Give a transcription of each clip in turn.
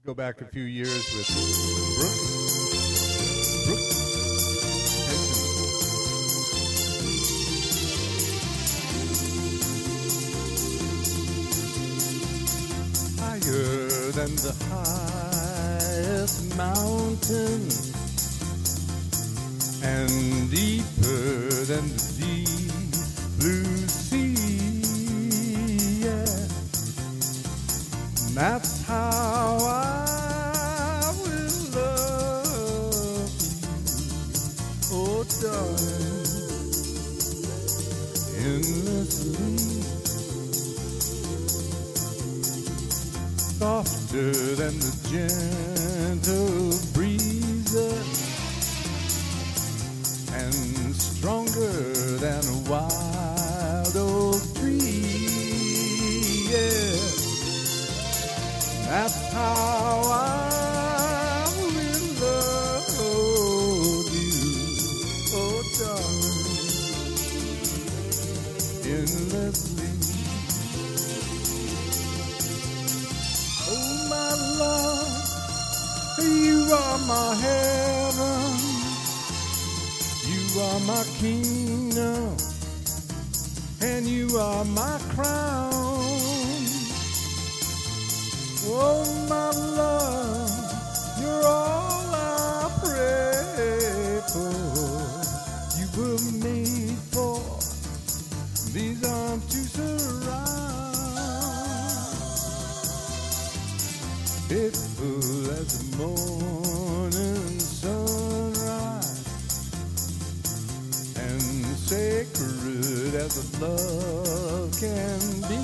Go back a few years with Brooke Henson. Higher than the highest mountain, and deeper than the deep blue sea. Yeah. That's how I will love you, oh darling, endlessly. Softer than the gentle breezes, and stronger than a wild oak tree. Yeah. That's how I will love you, oh darling, endlessly. Oh my love, you are my heaven, you are my kingdom, and you are my crown. Oh, my love, you're all I pray for. You were made for these arms to surround. Faithful as the morning sunrise, and sacred as a love can be.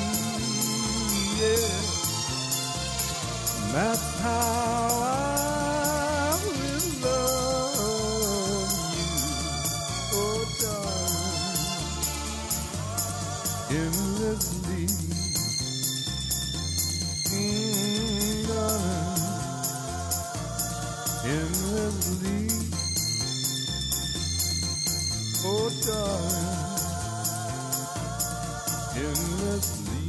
Yeah. That's how I will love you, oh darling, endlessly, darling, endlessly, oh darling, endlessly.